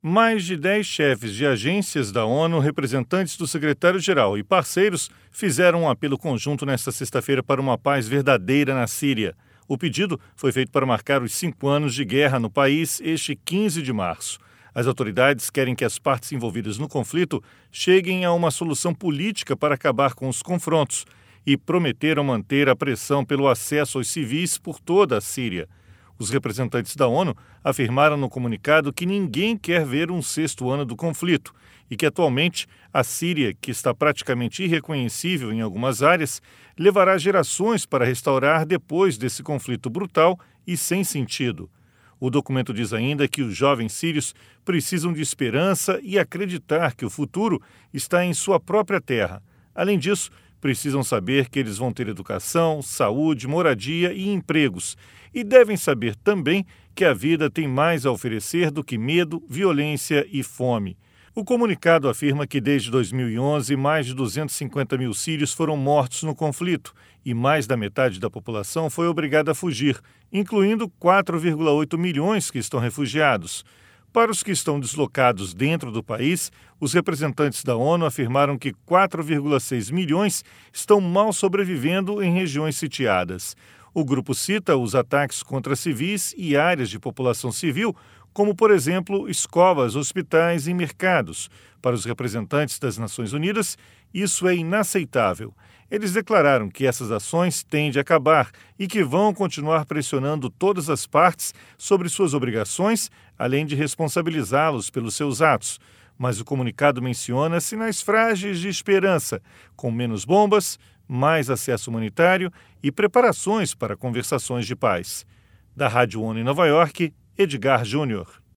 Mais de 10 chefes de agências da ONU, representantes do secretário-geral e parceiros fizeram um apelo conjunto nesta sexta-feira para uma paz verdadeira na Síria. O pedido foi feito para marcar os 5 anos de guerra no país este 15 de março. As autoridades querem que as partes envolvidas no conflito cheguem a uma solução política para acabar com os confrontos e prometeram manter a pressão pelo acesso aos civis por toda a Síria. Os representantes da ONU afirmaram no comunicado que ninguém quer ver um 6º ano do conflito e que, atualmente, a Síria, que está praticamente irreconhecível em algumas áreas, levará gerações para restaurar depois desse conflito brutal e sem sentido. O documento diz ainda que os jovens sírios precisam de esperança e acreditar que o futuro está em sua própria terra. Além disso, precisam saber que eles vão ter educação, saúde, moradia e empregos. E devem saber também que a vida tem mais a oferecer do que medo, violência e fome. O comunicado afirma que desde 2011, mais de 250 mil sírios foram mortos no conflito e mais da metade da população foi obrigada a fugir, incluindo 4,8 milhões que estão refugiados. Para os que estão deslocados dentro do país, os representantes da ONU afirmaram que 4,6 milhões estão mal sobrevivendo em regiões sitiadas. O grupo cita os ataques contra civis e áreas de população civil, como, por exemplo, escolas, hospitais e mercados. Para os representantes das Nações Unidas, isso é inaceitável. Eles declararam que essas ações têm de acabar e que vão continuar pressionando todas as partes sobre suas obrigações, além de responsabilizá-los pelos seus atos. Mas o comunicado menciona sinais frágeis de esperança, com menos bombas, mais acesso humanitário e preparações para conversações de paz. Da Rádio ONU em Nova York, Edgar Júnior.